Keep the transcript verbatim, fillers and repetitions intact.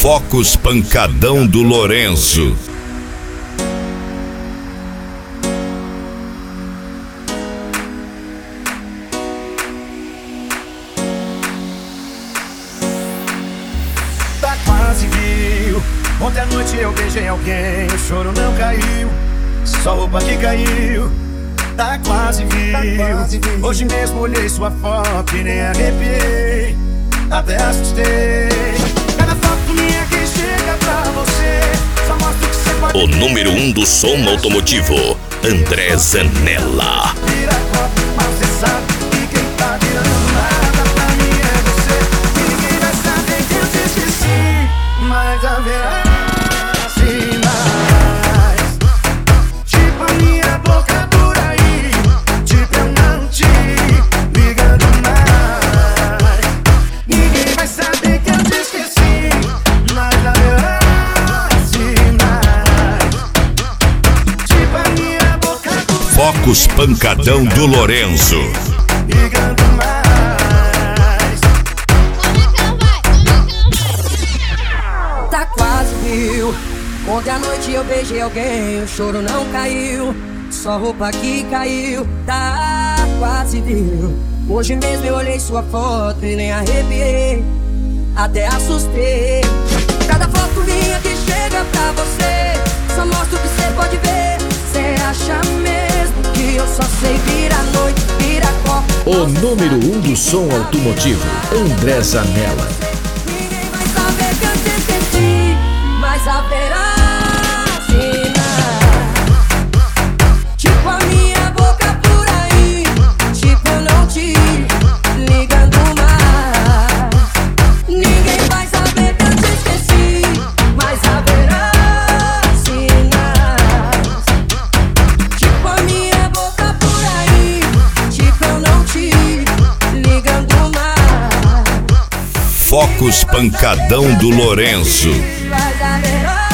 Focos Pancadão do Lourenço. Tá quase viu. Ontem à noite eu beijei alguém, o choro não caiu, só roupa que caiu. Tá quase viu. Hoje mesmo olhei sua foto e nem arrepiei, até assustei. Cada foto minha que chega pra você só mostra o que você pode. O número um do som automotivo, André Zanella. Vira copo, mas você sabe que quem tá virando nada pra mim é você. E ninguém vai saber que eu te esqueci, mas haverá sinais, tipo a minha boca por aí, tipo eu não te ligando mais. Ninguém vai saber que eu te esqueci, mas haverá sinais, tipo a minha boca por aí. Focos Pancadão do Lourenço. Ligando mais. Tá quase viu. Ontem à noite eu beijei alguém, o choro não caiu, só roupa que caiu. Tá quase viu. Hoje mesmo eu olhei sua foto e nem arrepiei, até assustei. Cada foto minha que chega pra você só mostra o que você pode ver. Cê acha mesmo que eu só sei virar noite, virar copo? O número um do som automotivo, André Zanella. Ninguém vai saber que eu te esqueci, mas haverá sinais, tipo a minha boca por aí, tipo eu não te ligando mais. Ninguém vai saber que eu te esqueci, mas haverá sinais, tipo a minha boca por aí, tipo eu não te ligando mais. Focos Pancadão do Lourenço. Mas haverá